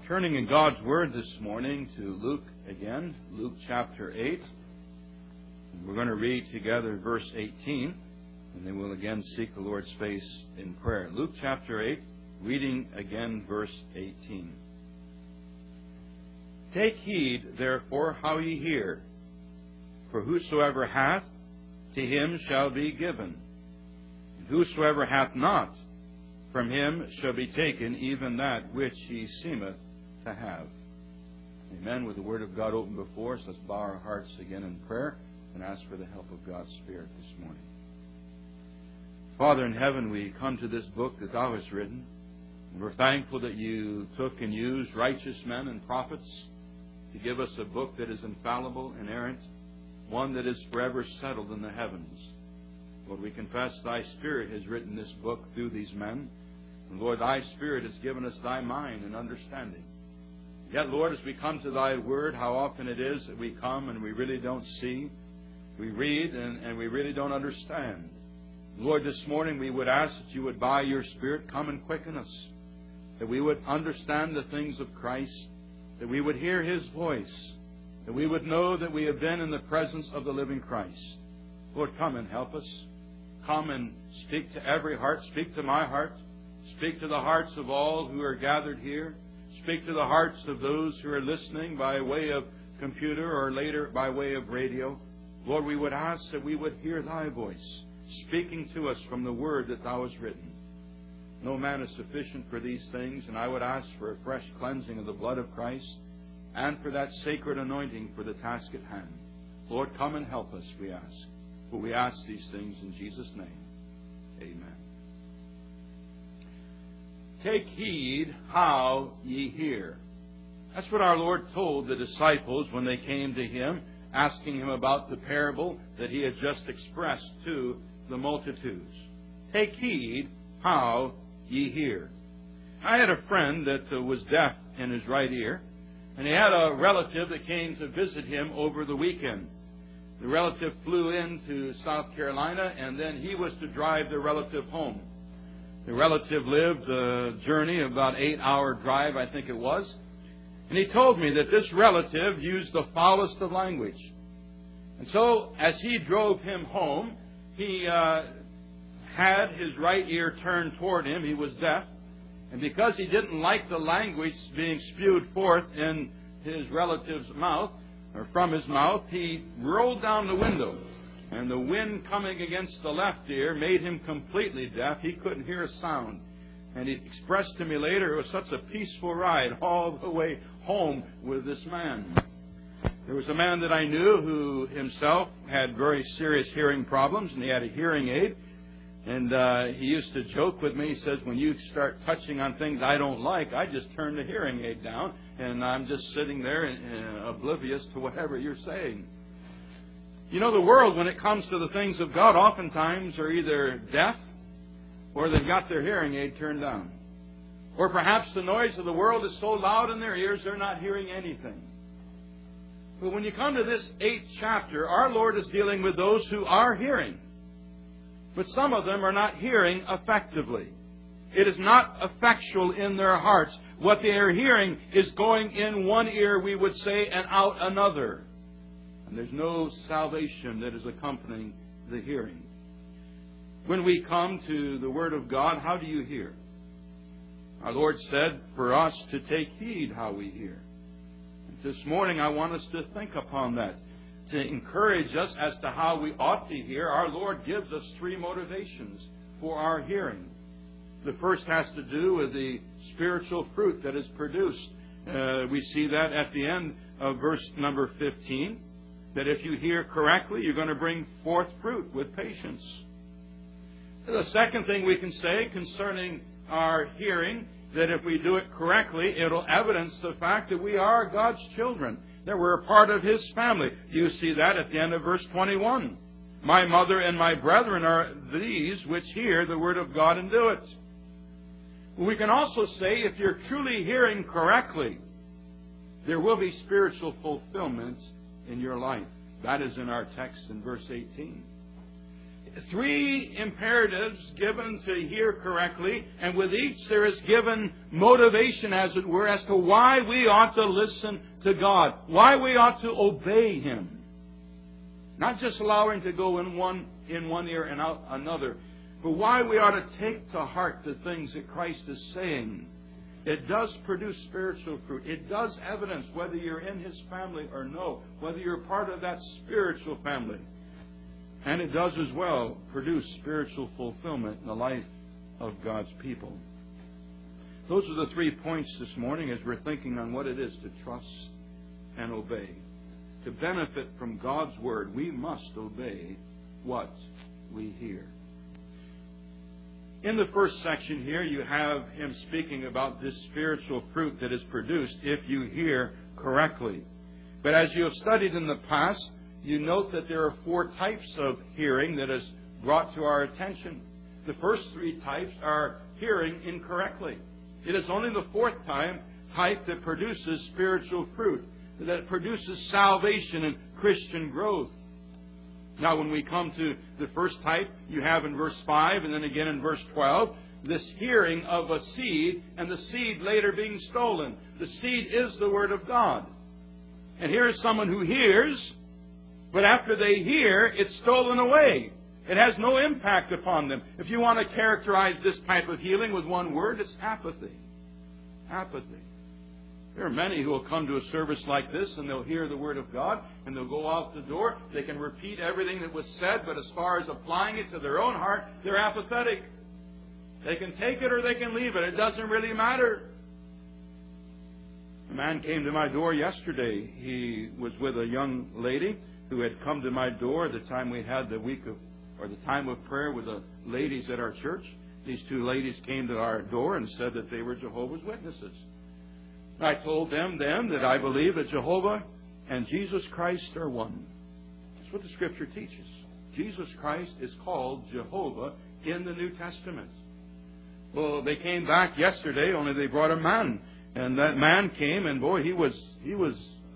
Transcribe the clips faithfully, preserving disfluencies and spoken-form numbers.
Turning in God's Word this morning to Luke again, Luke chapter eight. We're going to read together verse eighteen, and then we'll again seek the Lord's face in prayer. Luke chapter eight, reading again verse eighteen. Take heed, therefore, how ye hear. For whosoever hath, to him shall be given. And whosoever hath not, from him shall be taken even that which he seemeth to have. Amen. With the Word of God open before us, let's bow our hearts again in prayer and ask for the help of God's Spirit this morning. Father in heaven, we come to this book that Thou hast written. And we're thankful that You took and used righteous men and prophets to give us a book that is infallible, inerrant, one that is forever settled in the heavens. Lord, we confess Thy Spirit has written this book through these men. And Lord, Thy Spirit has given us Thy mind and understanding. Yet, Lord, as we come to Thy Word, how often it is that we come and we really don't see. We read and, and we really don't understand. Lord, this morning we would ask that You would, by Your Spirit, come and quicken us. That we would understand the things of Christ. That we would hear His voice. That we would know that we have been in the presence of the living Christ. Lord, come and help us. Come and speak to every heart. Speak to my heart. Speak to the hearts of all who are gathered here. Speak to the hearts of those who are listening by way of computer or later by way of radio. Lord, we would ask that we would hear Thy voice speaking to us from the Word that Thou hast written. No man is sufficient for these things, and I would ask for a fresh cleansing of the blood of Christ and for that sacred anointing for the task at hand. Lord, come and help us, we ask. For we ask these things in Jesus' name. Amen. Take heed how ye hear. That's what our Lord told the disciples when they came to Him, asking Him about the parable that He had just expressed to the multitudes. Take heed how ye hear. I had a friend that uh, was deaf in his right ear, and he had a relative that came to visit him over the weekend. The relative flew into South Carolina, and then he was to drive the relative home. The relative lived a journey of about eight hour drive, I think it was. And he told me that this relative used the foulest of language. And so, as he drove him home, he uh, had his right ear turned toward him. He was deaf. And because he didn't like the language being spewed forth in his relative's mouth, or from his mouth, he rolled down the window. And the wind coming against the left ear made him completely deaf. He couldn't hear a sound. And he expressed to me later it was such a peaceful ride all the way home with this man. There was a man that I knew who himself had very serious hearing problems, and he had a hearing aid. And uh, he used to joke with me. He says, when you start touching on things I don't like, I just turn the hearing aid down, and I'm just sitting there uh, oblivious to whatever you're saying. You know, the world, when it comes to the things of God, oftentimes are either deaf or they've got their hearing aid turned down. Or perhaps the noise of the world is so loud in their ears they're not hearing anything. But when you come to this eighth chapter, our Lord is dealing with those who are hearing. But some of them are not hearing effectively. It is not effectual in their hearts. What they are hearing is going in one ear, we would say, and out another. And there's no salvation that is accompanying the hearing. When we come to the Word of God, how do you hear? Our Lord said for us to take heed how we hear. And this morning I want us to think upon that, to encourage us as to how we ought to hear. Our Lord gives us three motivations for our hearing. The first has to do with the spiritual fruit that is produced. Uh, we see that at the end of verse number fifteen. That if you hear correctly, you're going to bring forth fruit with patience. The second thing we can say concerning our hearing, that if we do it correctly, it'll evidence the fact that we are God's children, that we're a part of His family. You see that at the end of verse twenty-one. My mother and my brethren are these which hear the word of God and do it. We can also say if you're truly hearing correctly, there will be spiritual fulfillment in your life. That is in our text in verse eighteen. three imperatives given to hear correctly, and with each there is given motivation, as it were, as to why we ought to listen to God, why we ought to obey Him. Not just allowing to go in one in one ear and out another, but why we ought to take to heart the things that Christ is saying. It does produce spiritual fruit. It does evidence whether you're in His family or no, whether you're part of that spiritual family. And it does as well produce spiritual fulfillment in the life of God's people. Those are the three points this morning as we're thinking on what it is to trust and obey. To benefit from God's Word, we must obey what we hear. In the first section here, you have him speaking about this spiritual fruit that is produced if you hear correctly. But as you have studied in the past, you note that there are four types of hearing that is brought to our attention. The first three types are hearing incorrectly. It is only the fourth time type that produces spiritual fruit, that produces salvation and Christian growth. Now, when we come to the first type, you have in verse five and then again in verse twelve, this hearing of a seed and the seed later being stolen. The seed is the Word of God. And here is someone who hears, but after they hear, it's stolen away. It has no impact upon them. If you want to characterize this type of healing with one word, it's apathy. Apathy. There are many who will come to a service like this and they'll hear the Word of God and they'll go out the door. They can repeat everything that was said, but as far as applying it to their own heart, they're apathetic. They can take it or they can leave it. It doesn't really matter. A man came to my door yesterday. He was with a young lady who had come to my door at the time we had the week of, or the time of prayer with the ladies at our church. These two ladies came to our door and said that they were Jehovah's Witnesses. I told them then that I believe that Jehovah and Jesus Christ are one. That's what the Scripture teaches. Jesus Christ is called Jehovah in the New Testament. Well, they came back yesterday, only they brought a man. And that man came, and boy, he was he was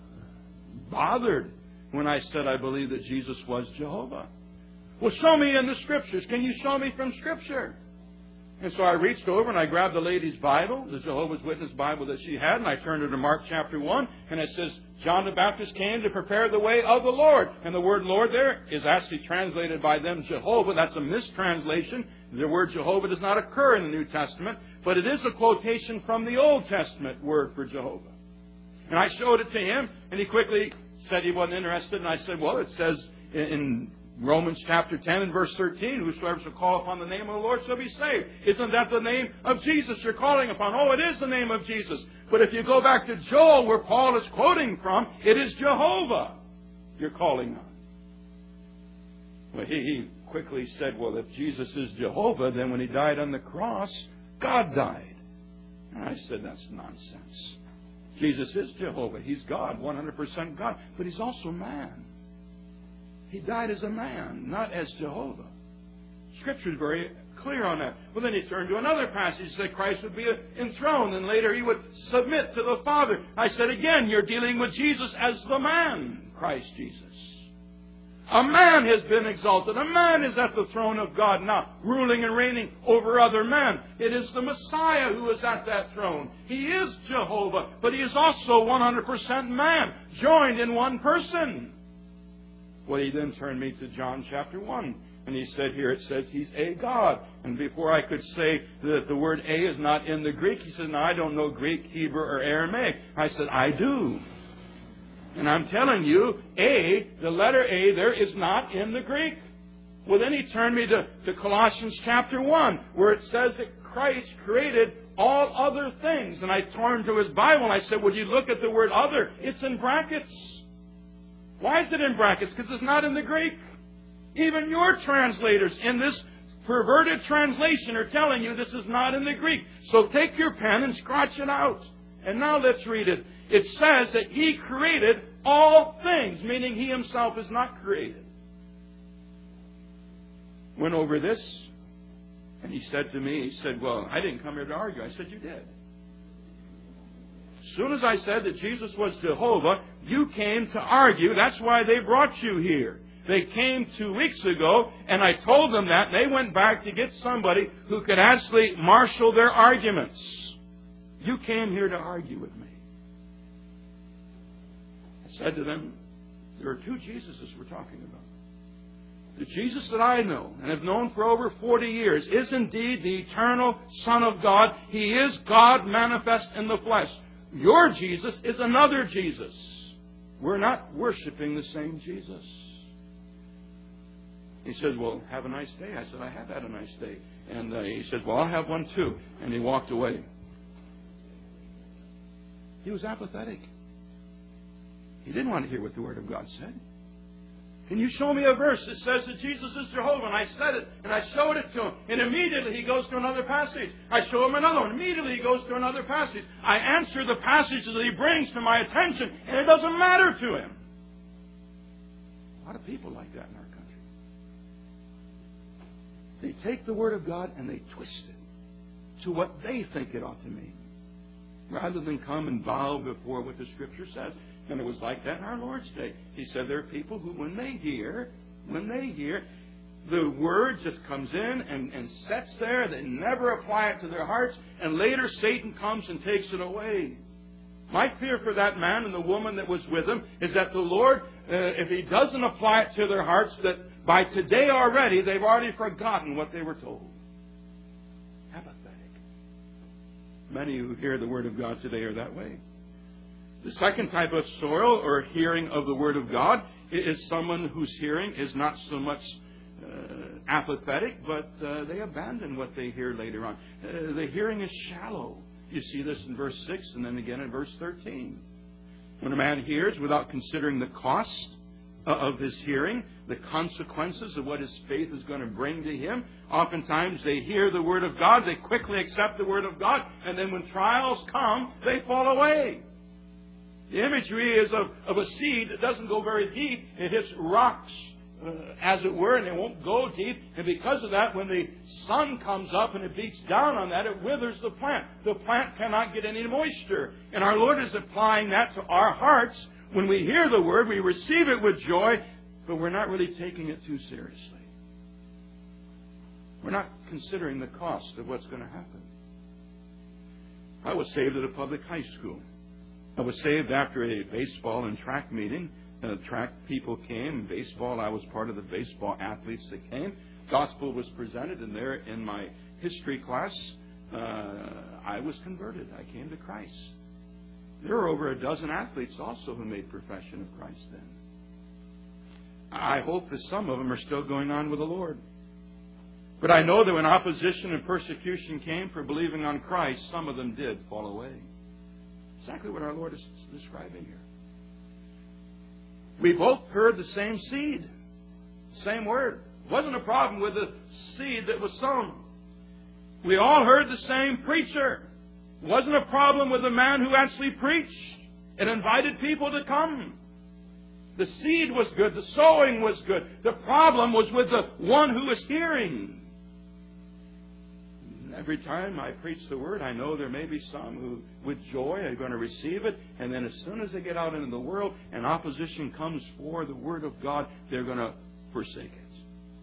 bothered when I said I believe that Jesus was Jehovah. Well, show me in the Scriptures. Can you show me from Scripture? And so I reached over and I grabbed the lady's Bible, the Jehovah's Witness Bible that she had, and I turned her to Mark chapter one, and it says, John the Baptist came to prepare the way of the Lord. And the word Lord there is actually translated by them Jehovah. That's a mistranslation. The word Jehovah does not occur in the New Testament, but it is a quotation from the Old Testament word for Jehovah. And I showed it to him, and he quickly said he wasn't interested, and I said, well, it says in Romans chapter ten and verse thirteen, whosoever shall call upon the name of the Lord shall be saved. Isn't that the name of Jesus you're calling upon? Oh, it is the name of Jesus. But if you go back to Joel, where Paul is quoting from, it is Jehovah you're calling on. Well, he, he quickly said, well, if Jesus is Jehovah, then when He died on the cross, God died. And I said, that's nonsense. Jesus is Jehovah. He's God, one hundred percent God. But He's also man. He died as a man, not as Jehovah. Scripture is very clear on that. Well, then he turned to another passage and said Christ would be enthroned, and later He would submit to the Father. I said, again, you're dealing with Jesus as the man, Christ Jesus. A man has been exalted. A man is at the throne of God now, ruling and reigning over other men. It is the Messiah who is at that throne. He is Jehovah, but He is also one hundred percent man, joined in one person. Well, he then turned me to John chapter one. And he said here, it says He's a God. And before I could say that the word a is not in the Greek, he said, no, I don't know Greek, Hebrew, or Aramaic. I said, I do. And I'm telling you, A, the letter A there is not in the Greek. Well, then he turned me to, to Colossians chapter one, where it says that Christ created all other things. And I turned to his Bible and I said, would you look at the word other? It's in brackets. Why is it in brackets? Because it's not in the Greek. Even your translators in this perverted translation are telling you this is not in the Greek. So take your pen and scratch it out. And now let's read it. It says that He created all things, meaning He Himself is not created. Went over this, and he said to me, he said, well, I didn't come here to argue. I said, you did. As soon as I said that Jesus was Jehovah, you came to argue. That's why they brought you here. They came two weeks ago, and I told them that, and they went back to get somebody who could actually marshal their arguments. You came here to argue with me. I said to them, there are two Jesuses we're talking about. The Jesus that I know and have known for over forty years is indeed the eternal Son of God. He is God manifest in the flesh. Your Jesus is another Jesus. We're not worshiping the same Jesus. He said, well, have a nice day. I said, I have had a nice day. And uh, he said, well, I'll have one too. And he walked away. He was apathetic. He didn't want to hear what the Word of God said. Can you show me a verse that says that Jesus is Jehovah? And I said it, and I showed it to him. And immediately he goes to another passage. I show him another one. Immediately he goes to another passage. I answer the passages that he brings to my attention, and it doesn't matter to him. A lot of people like that in our country. They take the Word of God and they twist it to what they think it ought to mean, rather than come and bow before what the Scripture says. And it was like that in our Lord's day. He said there are people who, when they hear, when they hear, the Word just comes in and, and sets there. They never apply it to their hearts. And later Satan comes and takes it away. My fear for that man and the woman that was with him is that the Lord, uh, if He doesn't apply it to their hearts, that by today already, they've already forgotten what they were told. Apathetic. Many who hear the Word of God today are that way. The second type of soil or hearing of the Word of God is someone whose hearing is not so much uh, apathetic, but uh, they abandon what they hear later on. Uh, the hearing is shallow. You see this in verse six and then again in verse thirteen. When a man hears without considering the cost of his hearing, the consequences of what his faith is going to bring to him, oftentimes they hear the Word of God, they quickly accept the Word of God, and then when trials come, they fall away. The imagery is of, of a seed that doesn't go very deep. It hits rocks, uh, as it were, and it won't go deep. And because of that, when the sun comes up and it beats down on that, it withers the plant. The plant cannot get any moisture. And our Lord is applying that to our hearts. When we hear the Word, we receive it with joy, but we're not really taking it too seriously. We're not considering the cost of what's going to happen. I was saved at a public high school. I was saved after a baseball and track meeting. Uh, track people came. Baseball, I was part of the baseball athletes that came. Gospel was presented, and there in my history class, uh, I was converted. I came to Christ. There were over a dozen athletes also who made profession of Christ then. I hope that some of them are still going on with the Lord. But I know that when opposition and persecution came for believing on Christ, some of them did fall away. Exactly what our Lord is describing here. We both heard the same seed, same word. It wasn't a problem with the seed that was sown. We all heard the same preacher. It wasn't a problem with the man who actually preached and invited people to come. The seed was good. The sowing was good. The problem was with the one who was hearing. Every time I preach the Word, I know there may be some who, with joy, are going to receive it. And then as soon as they get out into the world and opposition comes for the Word of God, they're going to forsake it.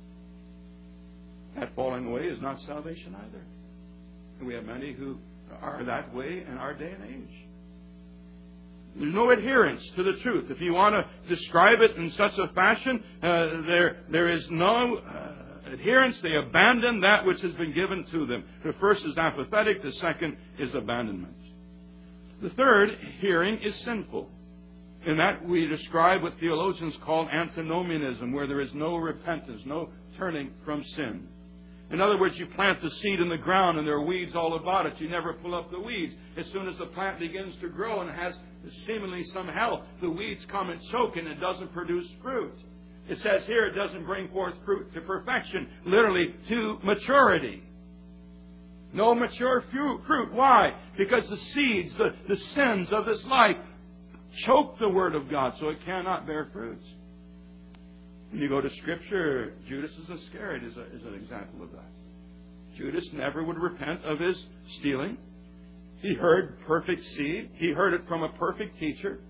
That falling away is not salvation either. And we have many who are that way in our day and age. There's no adherence to the truth. If you want to describe it in such a fashion, uh, there there is no uh, adherence. They abandon that which has been given to them. The first is apathetic. The second is abandonment. The third, hearing, is sinful. In that we describe what theologians call antinomianism, where there is no repentance, no turning from sin. In other words, you plant the seed in the ground and there are weeds all about it. You never pull up the weeds. As soon as the plant begins to grow and has seemingly some health, the weeds come and choke and it doesn't produce fruit. It says here it doesn't bring forth fruit to perfection, literally to maturity. No mature fruit. Why? Because the seeds, the, the sins of this life choke the Word of God so it cannot bear fruit. When you go to Scripture, Judas Iscariot is, a, is an example of that. Judas never would repent of his stealing. He heard perfect seed. He heard it from a perfect teacher.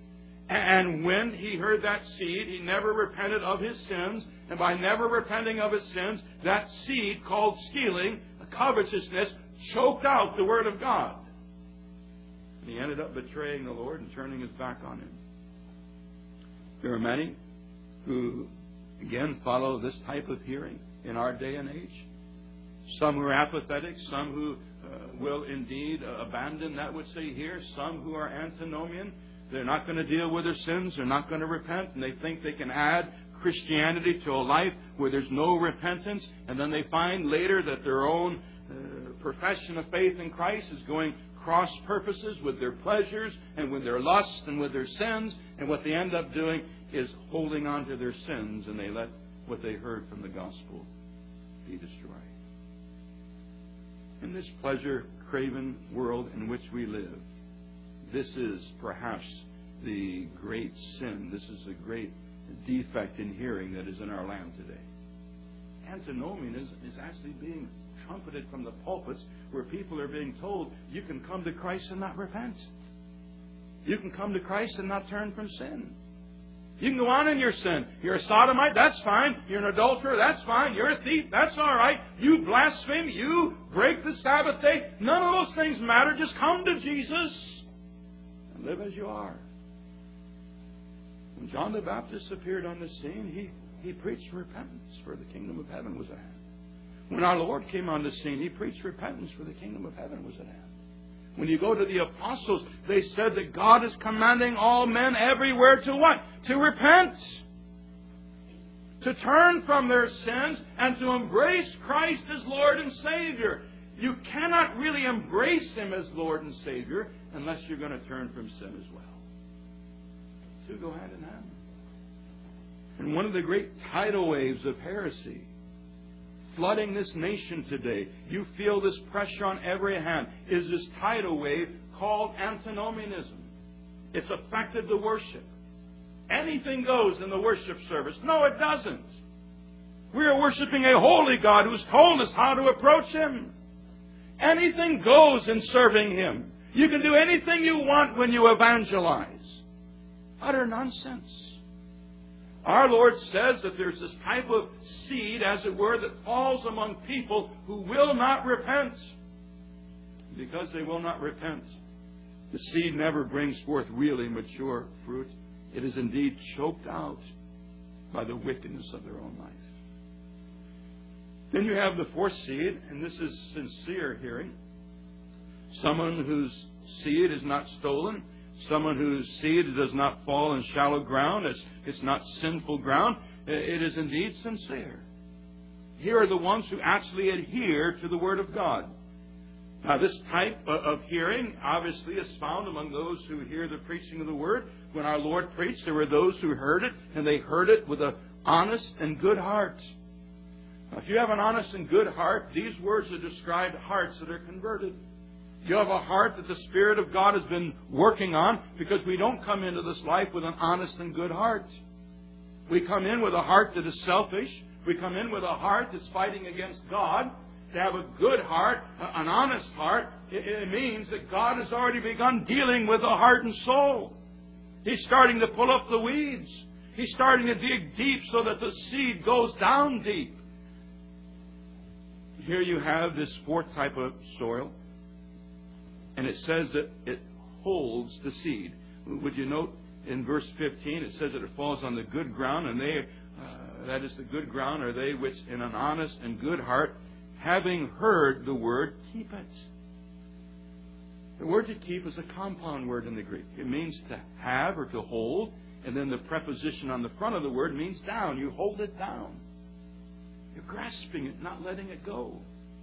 And when he heard that seed, he never repented of his sins. And by never repenting of his sins, that seed called stealing, covetousness, choked out the Word of God. And he ended up betraying the Lord and turning his back on Him. There are many who, again, follow this type of hearing in our day and age. Some who are apathetic, some who uh, will indeed uh, abandon that which they hear, some who are antinomian. They're not going to deal with their sins, they're not going to repent, and they think they can add Christianity to a life where there's no repentance, and then they find later that their own uh, profession of faith in Christ is going cross purposes with their pleasures and with their lusts and with their sins, and what they end up doing is holding on to their sins, and they let what they heard from the gospel be destroyed. In this pleasure-craven world in which we live, this is perhaps the great sin. This is the great defect in hearing that is in our land today. Antinomianism is actually being trumpeted from the pulpits where people are being told, you can come to Christ and not repent. You can come to Christ and not turn from sin. You can go on in your sin. You're a sodomite, that's fine. You're an adulterer, that's fine. You're a thief, that's all right. You blaspheme, you break the Sabbath day. None of those things matter. Just come to Jesus and live as you are. When John the Baptist appeared on the scene, he, he preached repentance, for the kingdom of heaven was at hand. When our Lord came on the scene, He preached repentance, for the kingdom of heaven was at hand. When you go to the apostles, they said that God is commanding all men everywhere to what? To repent. To turn from their sins and to embrace Christ as Lord and Savior. You cannot really embrace Him as Lord and Savior unless you're going to turn from sin as well. Two go hand in hand. And one of the great tidal waves of heresy flooding this nation today, you feel this pressure on every hand, is this tidal wave called antinomianism. It's affected the worship. Anything goes in the worship service. No, it doesn't. We are worshiping a holy God who's told us how to approach Him. Anything goes in serving Him. You can do anything you want when you evangelize. Utter nonsense. Our Lord says that there's this type of seed, as it were, that falls among people who will not repent. Because they will not repent, the seed never brings forth really mature fruit. It is indeed choked out by the wickedness of their own life. Then you have the fourth seed, and this is sincere hearing. Someone whose seed is not stolen. Someone whose seed does not fall in shallow ground. It's, it's not sinful ground. It is indeed sincere. Here are the ones who actually adhere to the Word of God. Now, this type of hearing obviously is found among those who hear the preaching of the Word. When our Lord preached, there were those who heard it, and they heard it with an honest and good heart. Now, if you have an honest and good heart, these words are described hearts that are converted. You have a heart that the Spirit of God has been working on, because we don't come into this life with an honest and good heart. We come in with a heart that is selfish. We come in with a heart that's fighting against God. To have a good heart, an honest heart, it means that God has already begun dealing with the heart and soul. He's starting to pull up the weeds. He's starting to dig deep so that the seed goes down deep. Here you have this fourth type of soil. And it says that it holds the seed. Would you note in verse fifteen, it says that it falls on the good ground, and they, uh, that is the good ground, are they which in an honest and good heart, having heard the word, keep it. The word to keep is a compound word in the Greek. It means to have or to hold, and then the preposition on the front of the word means down. You hold it down. You're grasping it, not letting it go.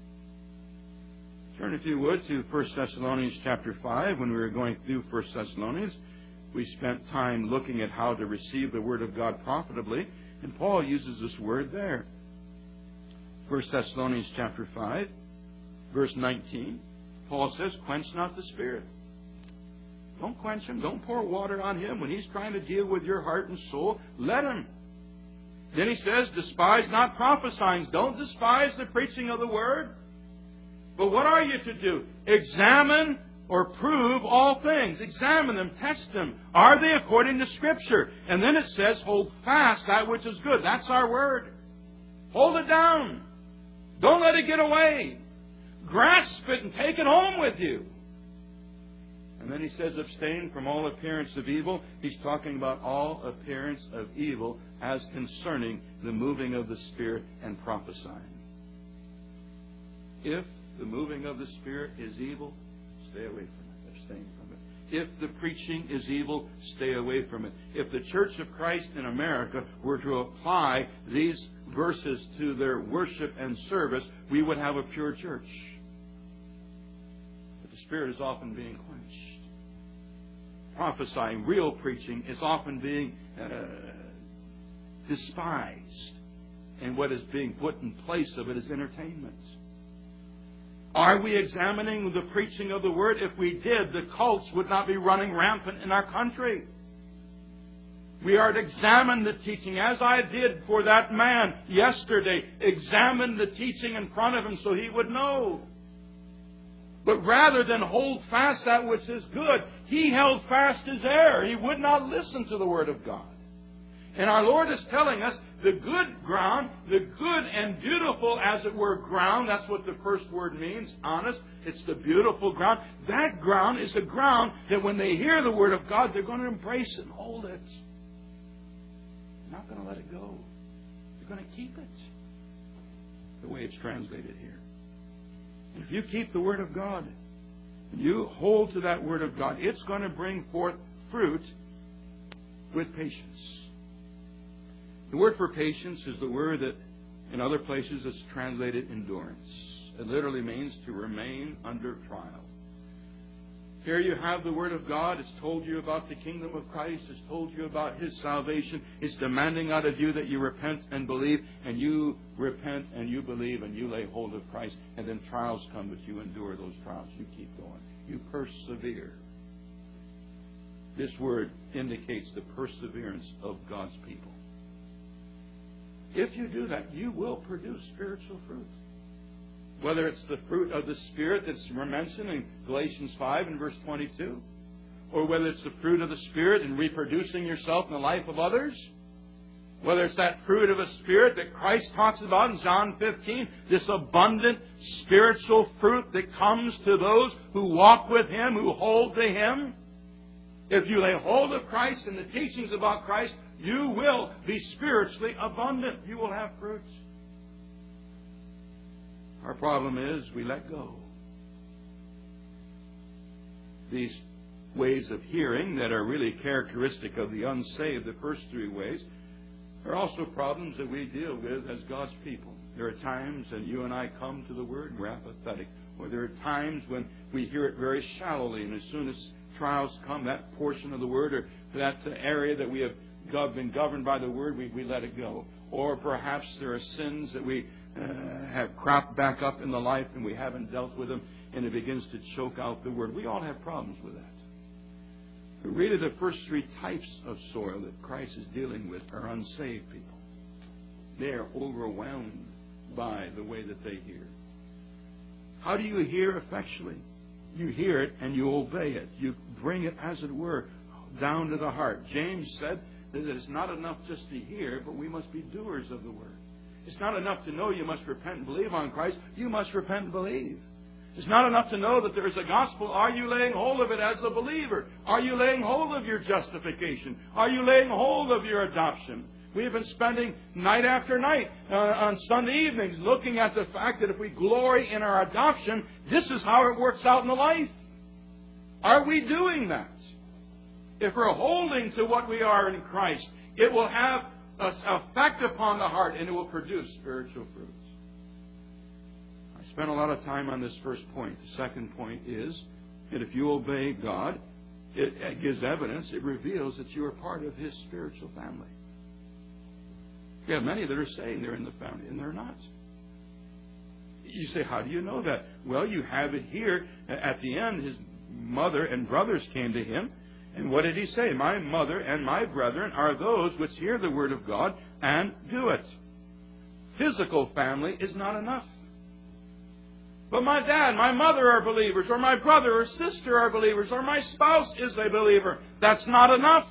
Turn, if you would, to First Thessalonians chapter five. When we were going through First Thessalonians, we spent time looking at how to receive the Word of God profitably, and Paul uses this word there. First Thessalonians chapter five, verse nineteen. Paul says, quench not the Spirit. Don't quench Him. Don't pour water on Him. When He's trying to deal with your heart and soul, let Him. Then he says, despise not prophesying. Don't despise the preaching of the Word. But what are you to do? Examine Or prove all things. Examine them. Test them. Are they according to Scripture? And then it says, hold fast that which is good. That's our word. Hold it down. Don't let it get away. Grasp it and take it home with you. And then he says, abstain from all appearance of evil. He's talking about all appearance of evil as concerning the moving of the Spirit and prophesying. If the moving of the Spirit is evil, stay away from it. Abstain from it. If the preaching is evil, stay away from it. If the Church of Christ in America were to apply these verses to their worship and service, we would have a pure church. But the Spirit is often being quenched. Prophesying, real preaching, is often being uh, despised. And what is being put in place of it is entertainment. Are we examining the preaching of the Word? If we did, the cults would not be running rampant in our country. We are to examine the teaching, as I did for that man yesterday. Examine the teaching in front of him so he would know. But rather than hold fast that which is good, he held fast his error. He would not listen to the Word of God. And our Lord is telling us the good ground, the good and beautiful, as it were, ground, that's what the first word means, honest. It's the beautiful ground. That ground is a ground that when they hear the Word of God, they're going to embrace it and hold it. They're not going to let it go. They're going to keep it. The way it's translated here. And if you keep the Word of God, and you hold to that Word of God, it's going to bring forth fruit with patience. The word for patience is the word that in other places is translated endurance. It literally means to remain under trial. Here you have the Word of God. It's told you about the kingdom of Christ. It's told you about His salvation. It's demanding out of you that you repent and believe. And you repent and you believe and you lay hold of Christ. And then trials come, but you endure those trials. You keep going. You persevere. This word indicates the perseverance of God's people. If you do that, you will produce spiritual fruit. Whether it's the fruit of the Spirit that's mentioned in Galatians five and verse twenty-two, or whether it's the fruit of the Spirit in reproducing yourself in the life of others, whether it's that fruit of the Spirit that Christ talks about in John fifteen, this abundant spiritual fruit that comes to those who walk with Him, who hold to Him. If you lay hold of Christ and the teachings about Christ, you will be spiritually abundant. You will have fruits. Our problem is we let go. These ways of hearing that are really characteristic of the unsaved, the first three ways, are also problems that we deal with as God's people. There are times when you and I come to the Word and we're apathetic. Or there are times when we hear it very shallowly, and as soon as trials come, that portion of the Word or that area that we have been governed by the Word, we, we let it go. Or perhaps there are sins that we uh, have cropped back up in the life and we haven't dealt with them, and it begins to choke out the Word. We all have problems with that. But really the first three types of soil that Christ is dealing with are unsaved people. They are overwhelmed by the way that they hear. How do you hear effectually? You hear it and you obey it. You bring it, as it were, down to the heart. James said that it's not enough just to hear, but we must be doers of the Word. It's not enough to know you must repent and believe on Christ. You must repent and believe. It's not enough to know that there is a gospel. Are you laying hold of it as a believer? Are you laying hold of your justification? Are you laying hold of your adoption? We have been spending night after night uh, on Sunday evenings looking at the fact that if we glory in our adoption, this is how it works out in the life. Are we doing that? If we're holding to what we are in Christ, it will have an effect upon the heart and it will produce spiritual fruits. I spent a lot of time on this first point. The second point is that if you obey God, it gives evidence, it reveals that you are part of His spiritual family. We have many that are saying they're in the family, and they're not. You say, how do you know that? Well, you have it here. At the end, his mother and brothers came to him. And what did he say? My mother and my brethren are those which hear the word of God and do it. Physical family is not enough. But my dad, my mother are believers, or my brother or sister are believers, or my spouse is a believer. That's not enough.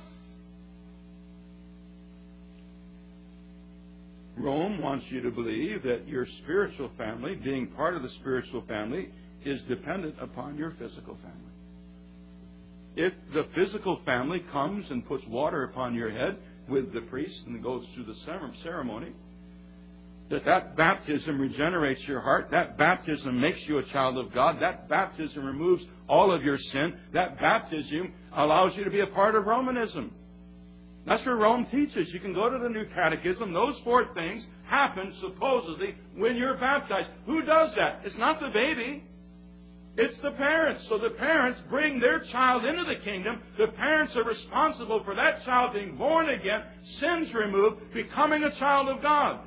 Rome wants you to believe that your spiritual family, being part of the spiritual family, is dependent upon your physical family. If the physical family comes and puts water upon your head with the priest and goes through the ceremony, that that baptism regenerates your heart, that baptism makes you a child of God, that baptism removes all of your sin, that baptism allows you to be a part of Romanism. That's what Rome teaches. You can go to the New Catechism. Those four things happen supposedly when you're baptized. Who does that? It's not the baby. It's the parents. So the parents bring their child into the kingdom. The parents are responsible for that child being born again, sins removed, becoming a child of God.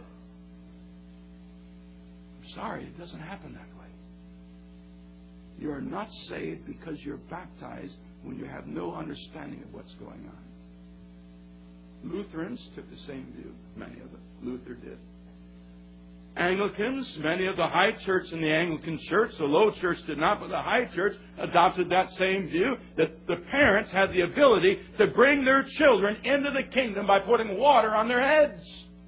I'm sorry, it doesn't happen that way. You are not saved because you're baptized when you have no understanding of what's going on. Lutherans took the same view. Many of them. Luther did. Anglicans, many of the high church in the Anglican church, the low church did not, but the high church adopted that same view, that the parents had the ability to bring their children into the kingdom by putting water on their heads.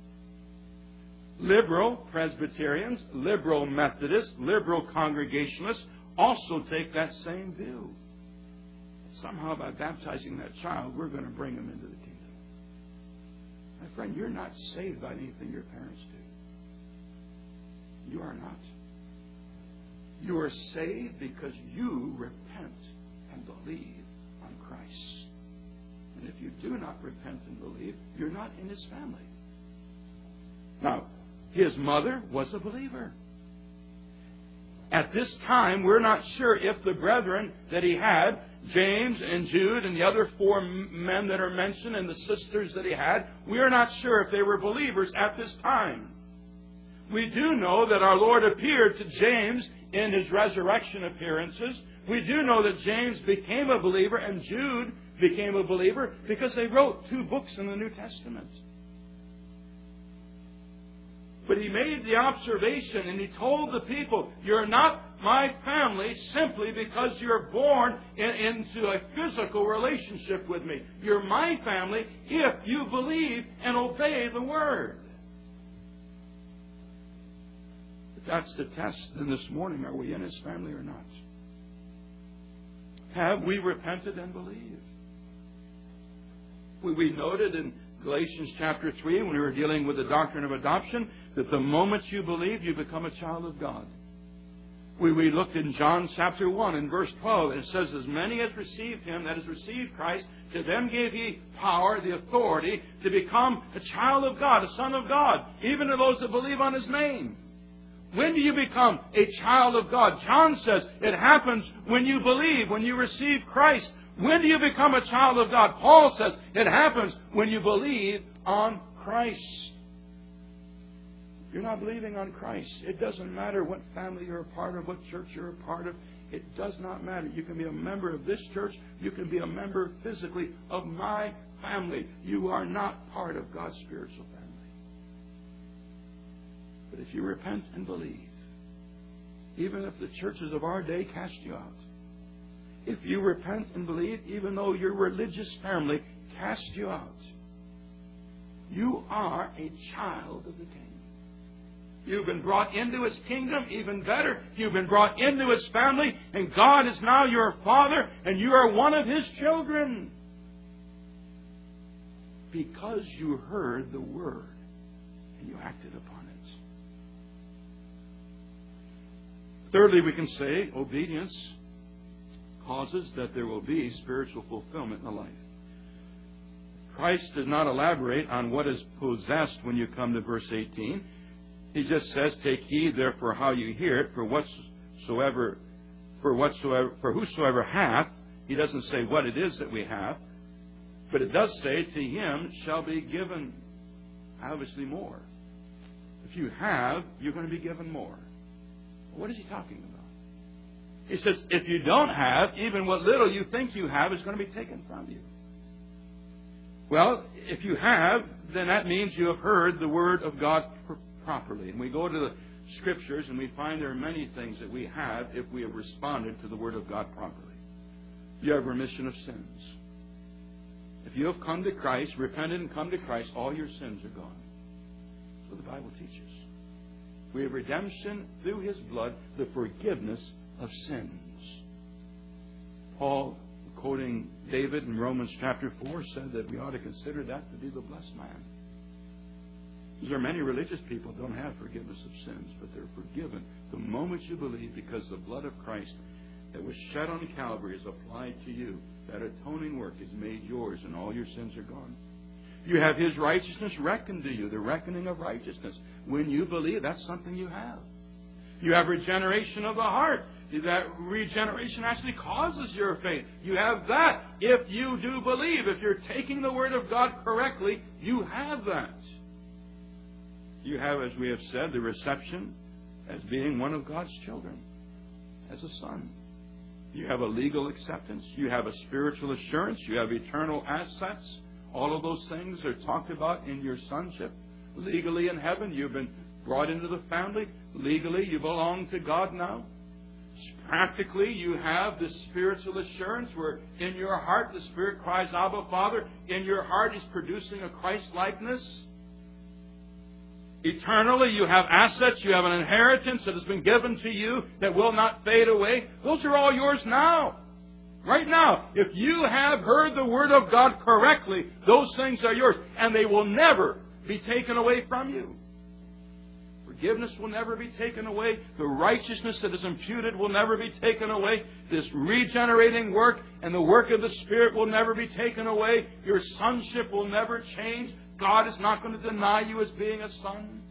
Liberal Presbyterians, liberal Methodists, liberal Congregationalists also take that same view. Somehow by baptizing that child, we're going to bring them into the kingdom. My friend, you're not saved by anything your parents do. You are not. You are saved because you repent and believe on Christ. And if you do not repent and believe, you're not in His family. Now, his mother was a believer. At this time, we're not sure if the brethren that he had, James and Jude and the other four men that are mentioned and the sisters that he had, we are not sure if they were believers at this time. We do know that our Lord appeared to James in His resurrection appearances. We do know that James became a believer and Jude became a believer because they wrote two books in the New Testament. But he made the observation and he told the people, you're not my family simply because you're born in, into a physical relationship with me. You're my family if you believe and obey the Word. But that's the test. Then this morning, are we in His family or not? Have we repented and believed? We, we noted in Galatians chapter three, when we were dealing with the doctrine of adoption, that the moment you believe, you become a child of God. We, we looked in John chapter one and verse twelve, and it says, as many as received Him, that has received Christ, to them gave He power, the authority, to become a child of God, a son of God, even to those that believe on His name. When do you become a child of God? John says it happens when you believe, when you receive Christ. When do you become a child of God? Paul says it happens when you believe on Christ. If you're not believing on Christ, it doesn't matter what family you're a part of, what church you're a part of. It does not matter. You can be a member of this church. You can be a member physically of my family. You are not part of God's spiritual family. But if you repent and believe, even if the churches of our day cast you out, if you repent and believe, even though your religious family cast you out, you are a child of the King. You've been brought into His kingdom, even better. You've been brought into His family, and God is now your Father, and you are one of His children. Because you heard the Word, and you acted upon it. Thirdly, we can say obedience causes that there will be spiritual fulfillment in the life. Christ does not elaborate on what is possessed when you come to verse eighteen. He just says, take heed therefore how you hear it, for whatsoever, for whatsoever, for whosoever hath. He doesn't say what it is that we have, but it does say, to him shall be given obviously more. If you have, you're going to be given more. What is he talking about? He says, if you don't have, even what little you think you have is going to be taken from you. Well, if you have, then that means you have heard the Word of God properly. And we go to the Scriptures, and we find there are many things that we have if we have responded to the Word of God properly. You have remission of sins. If you have come to Christ, repented and come to Christ, all your sins are gone. That's what the Bible teaches. We have redemption through His blood, the forgiveness of sins. Paul, quoting David in Romans chapter four, said that we ought to consider that to be the blessed man. There are many religious people who don't have forgiveness of sins, but they're forgiven the moment you believe, because the blood of Christ that was shed on Calvary is applied to you. That atoning work is made yours, and all your sins are gone. You have His righteousness reckoned to you, the reckoning of righteousness. When you believe, that's something you have. You have regeneration of the heart. That regeneration actually causes your faith. You have that if you do believe. If you're taking the Word of God correctly, you have that. You have, as we have said, the reception as being one of God's children, as a son. You have a legal acceptance. You have a spiritual assurance. You have eternal assets. All of those things are talked about in your sonship. Legally in heaven, you've been brought into the family. Legally, you belong to God now. Practically, you have this spiritual assurance where in your heart the Spirit cries, Abba, Father. In your heart He's producing a Christ-likeness. Eternally, you have assets. You have an inheritance that has been given to you that will not fade away. Those are all yours now. Right now. If you have heard the Word of God correctly, those things are yours. And they will never be taken away from you. Forgiveness will never be taken away. The righteousness that is imputed will never be taken away. This regenerating work and the work of the Spirit will never be taken away. Your sonship will never change. God is not going to deny you as being a son.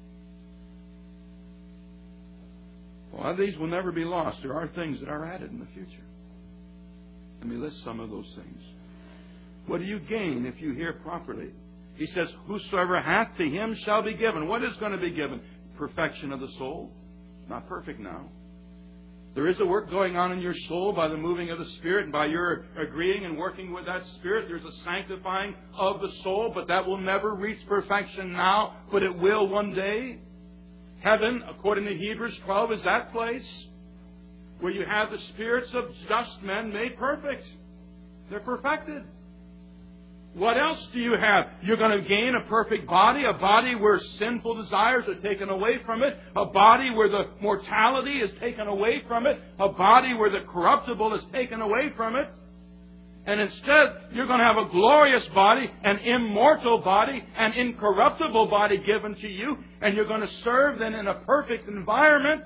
Well, these will never be lost. There are things that are added in the future. Let me list some of those things. What do you gain if you hear properly? He says, whosoever hath, to him shall be given. What is going to be given? Perfection of the soul. Not perfect now. There is a work going on in your soul by the moving of the Spirit, and by your agreeing and working with that Spirit. There's a sanctifying of the soul, but that will never reach perfection now, but it will one day. Heaven, according to Hebrews twelve, is that place where you have the spirits of just men made perfect. They're perfected. What else do you have? You're going to gain a perfect body, a body where sinful desires are taken away from it, a body where the mortality is taken away from it, a body where the corruptible is taken away from it. And instead, you're going to have a glorious body, an immortal body, an incorruptible body given to you, and you're going to serve then in a perfect environment.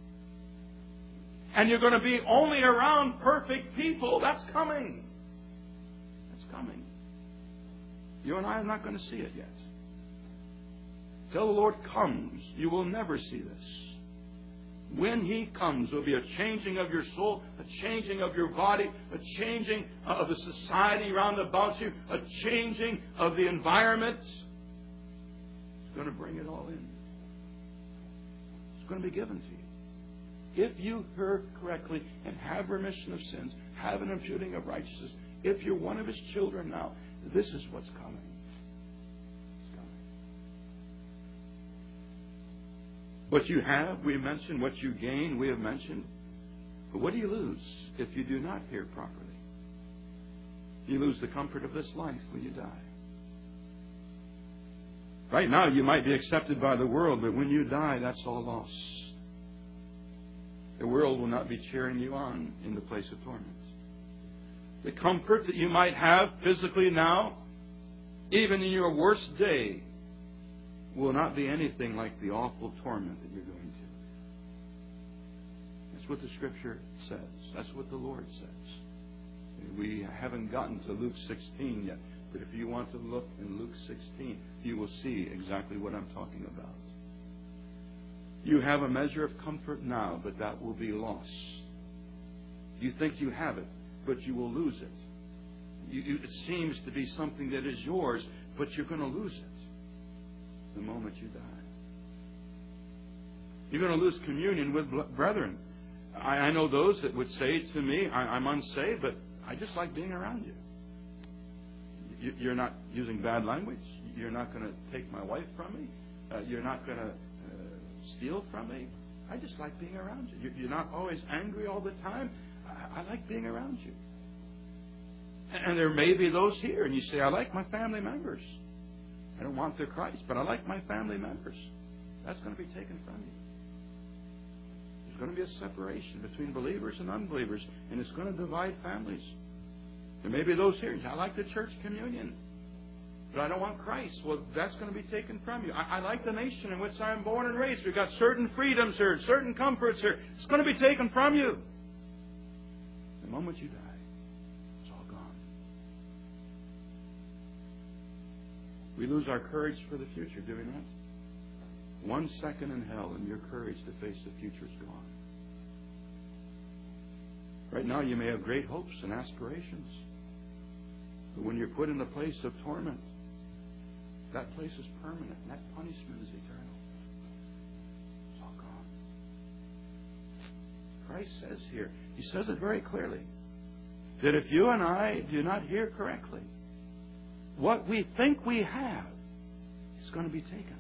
And you're going to be only around perfect people. That's coming. That's coming. You and I are not going to see it yet. Till the Lord comes, you will never see this. When He comes, there will be a changing of your soul, a changing of your body, a changing of the society round about you, a changing of the environment. It's going to bring it all in. It's going to be given to you. If you heard correctly and have remission of sins, have an imputing of righteousness, if you're one of His children now, this is what's coming. It's coming. What you have, we have mentioned. What you gain, we have mentioned. But what do you lose if you do not hear properly? You lose the comfort of this life when you die. Right now, you might be accepted by the world, but when you die, that's all lost. The world will not be cheering you on in the place of torment. The comfort that you might have physically now, even in your worst day, will not be anything like the awful torment that you're going to. That's what the Scripture says. That's what the Lord says. We haven't gotten to Luke sixteen yet, but if you want to look in Luke sixteen, you will see exactly what I'm talking about. You have a measure of comfort now, but that will be lost. You think you have it, but you will lose it. You, you, it seems to be something that is yours, but you're going to lose it the moment you die. You're going to lose communion with brethren. I, I know those that would say to me, I, I'm unsaved, but I just like being around you. you. You're not using bad language. You're not going to take my wife from me. Uh, you're not going to uh, steal from me. I just like being around you. You're not always angry all the time. I, I like being around you. And there may be those here, and you say, I like my family members. I don't want their Christ, but I like my family members. That's going to be taken from you. There's going to be a separation between believers and unbelievers, and it's going to divide families. There may be those here. I like the church communion, but I don't want Christ. Well, that's going to be taken from you. I, I like the nation in which I am born and raised. We've got certain freedoms here, certain comforts here. It's going to be taken from you. The moment you die, it's all gone. We lose our courage for the future, do we not? One second in hell and your courage to face the future is gone. Right now you may have great hopes and aspirations. But when you're put in the place of torment, that place is permanent and that punishment is eternal. It's all gone. Christ says here, He says it very clearly, that if you and I do not hear correctly, what we think we have is going to be taken.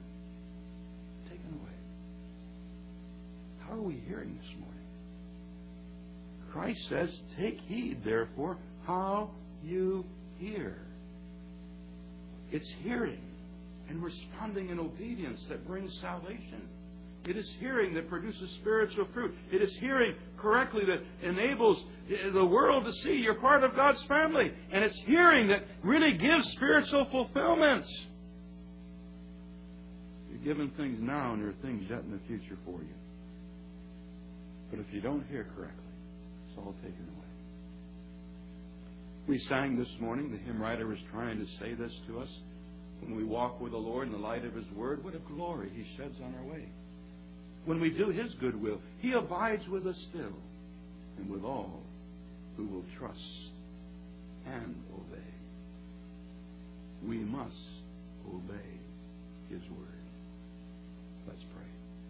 How are we hearing this morning? Christ says, take heed, therefore, how you hear. It's hearing and responding in obedience that brings salvation. It is hearing that produces spiritual fruit. It is hearing correctly that enables the world to see you're part of God's family. And it's hearing that really gives spiritual fulfillment. You're given things now and there are things yet in the future for you. But if you don't hear correctly, it's all taken away. We sang this morning, the hymn writer was trying to say this to us. When we walk with the Lord in the light of His Word, what a glory He sheds on our way. When we do His good will, He abides with us still, and with all who will trust and obey. We must obey His Word. Let's pray.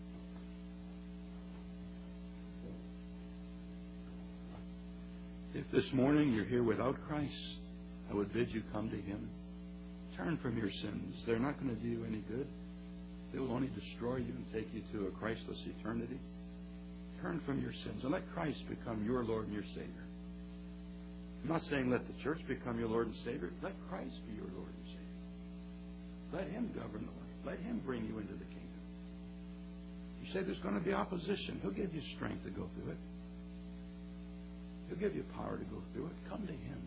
If this morning you're here without Christ, I would bid you come to Him. Turn from your sins. They're not going to do you any good. They will only destroy you and take you to a Christless eternity. Turn from your sins and let Christ become your Lord and your Savior. I'm not saying let the church become your Lord and Savior. Let Christ be your Lord and Savior. Let Him govern the life. Let Him bring you into the kingdom. You say there's going to be opposition. He'll give you strength to go through it. He'll give you power to go through it. Come to Him.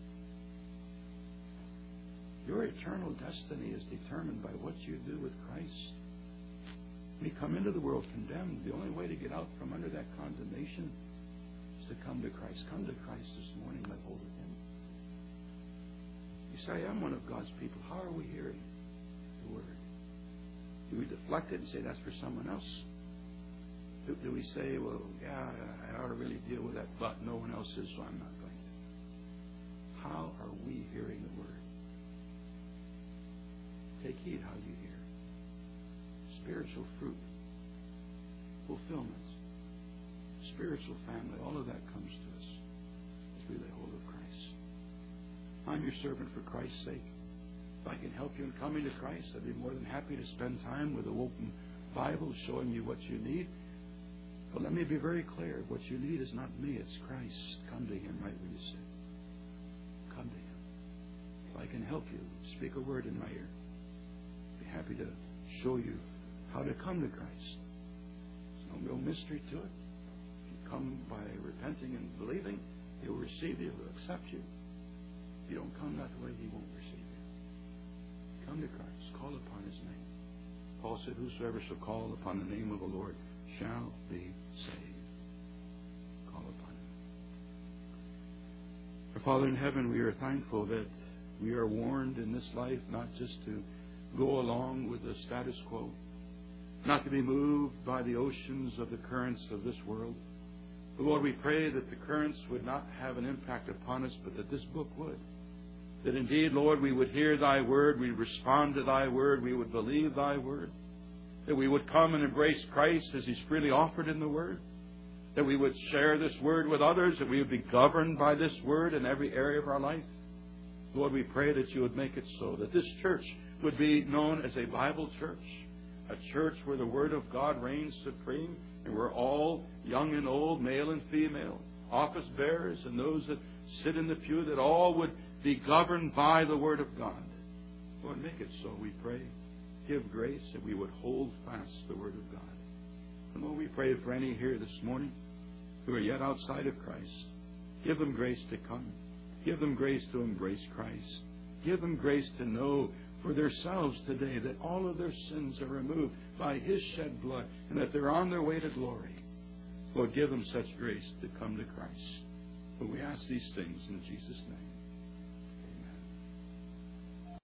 Your eternal destiny is determined by what you do with Christ. We come into the world condemned. The only way to get out from under that condemnation is to come to Christ. Come to Christ this morning. Let hold of Him. You say, I'm one of God's people. How are we hearing the Word? Do we deflect it and say that's for someone else? Do, do we say, well, yeah, I ought to really deal with that, but no one else is, so I'm not going to? How are we hearing the Word? Take heed how you hear. Spiritual fruit, fulfillment, spiritual family, all of that comes to us as we lay hold of Christ. I'm your servant for Christ's sake. If I can help you in coming to Christ, I'd be more than happy to spend time with an open Bible showing you what you need. But let me be very clear. What you need is not me, it's Christ. Come to Him right where you sit. Come to Him. If I can help you, speak a word in my ear. I'd be happy to show you how to come to Christ. There's no real mystery to it. If you come by repenting and believing, He'll receive you, He'll accept you. If you don't come that way, He won't receive you. Come to Christ. Call upon His name. Paul said, whosoever shall call upon the name of the Lord shall be saved. Call upon Him. Our Father in heaven, we are thankful that we are warned in this life not just to go along with the status quo, not to be moved by the oceans of the currents of this world. But Lord, we pray that the currents would not have an impact upon us, but that this book would. That indeed, Lord, we would hear Thy word, we would respond to Thy word, we would believe Thy word. That we would come and embrace Christ as He's freely offered in the Word. That we would share this Word with others. That we would be governed by this Word in every area of our life. Lord, we pray that You would make it so. That this church would be known as a Bible church. A church where the Word of God reigns supreme, and we're all, young and old, male and female, office bearers and those that sit in the pew, that all would be governed by the Word of God. Lord, make it so, we pray. Give grace that we would hold fast the Word of God. And Lord, we pray for any here this morning who are yet outside of Christ. Give them grace to come. Give them grace to embrace Christ. Give them grace to know for themselves today that all of their sins are removed by His shed blood and that they're on their way to glory. Lord, give them such grace to come to Christ. But we ask these things in Jesus' name.